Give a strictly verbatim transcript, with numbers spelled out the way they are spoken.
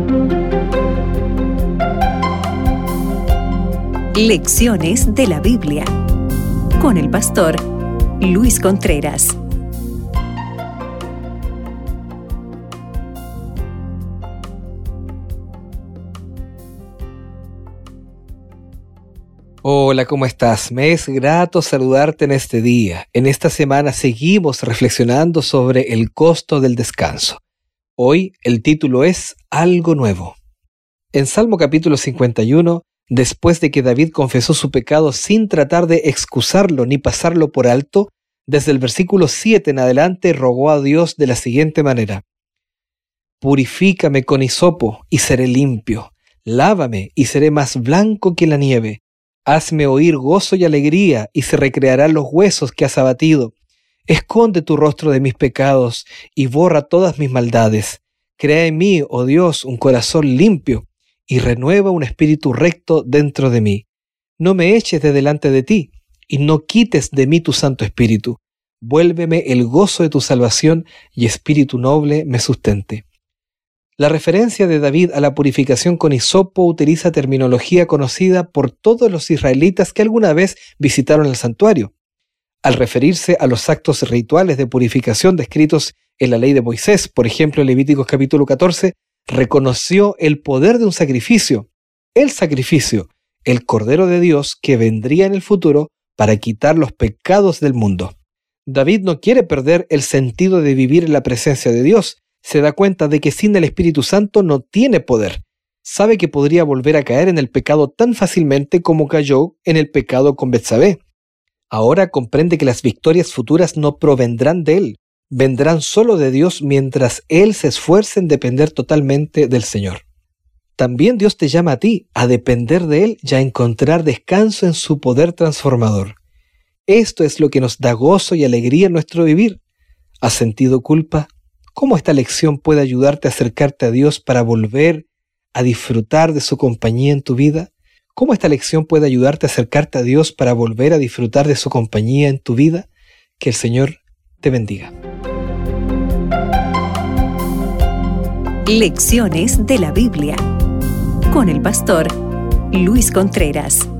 Lecciones de la Biblia con el pastor Luis Contreras. Hola, ¿cómo estás? Me es grato saludarte en este día. En esta semana seguimos reflexionando sobre el costo del descanso. Hoy el título es Algo Nuevo. En Salmo capítulo cincuenta y uno, después de que David confesó su pecado sin tratar de excusarlo ni pasarlo por alto, desde el versículo siete en adelante rogó a Dios de la siguiente manera: Purifícame con hisopo y seré limpio, lávame y seré más blanco que la nieve. Hazme oír gozo y alegría, y se recrearán los huesos que has abatido. Esconde tu rostro de mis pecados, y borra todas mis maldades. Crea en mí, oh Dios, un corazón limpio, y renueva un espíritu recto dentro de mí. No me eches de delante de ti, y no quites de mí tu Santo Espíritu. Vuélveme el gozo de tu salvación, y espíritu noble me sustente. La referencia de David a la purificación con hisopo utiliza terminología conocida por todos los israelitas que alguna vez visitaron el santuario. Al referirse a los actos rituales de purificación descritos en la ley de Moisés, por ejemplo en Levíticos capítulo catorce, reconoció el poder de un sacrificio, el sacrificio, el Cordero de Dios que vendría en el futuro para quitar los pecados del mundo. David no quiere perder el sentido de vivir en la presencia de Dios. Se da cuenta de que sin el Espíritu Santo no tiene poder. Sabe que podría volver a caer en el pecado tan fácilmente como cayó en el pecado con Betsabé. Ahora comprende que las victorias futuras no provendrán de él, vendrán solo de Dios mientras él se esfuerce en depender totalmente del Señor. También Dios te llama a ti a depender de Él y a encontrar descanso en su poder transformador. Esto es lo que nos da gozo y alegría en nuestro vivir. ¿Has sentido culpa? ¿Cómo esta lección puede ayudarte a acercarte a Dios para volver a disfrutar de su compañía en tu vida? ¿Cómo esta lección puede ayudarte a acercarte a Dios para volver a disfrutar de su compañía en tu vida? Que el Señor te bendiga. Lecciones de la Biblia con el pastor Luis Contreras.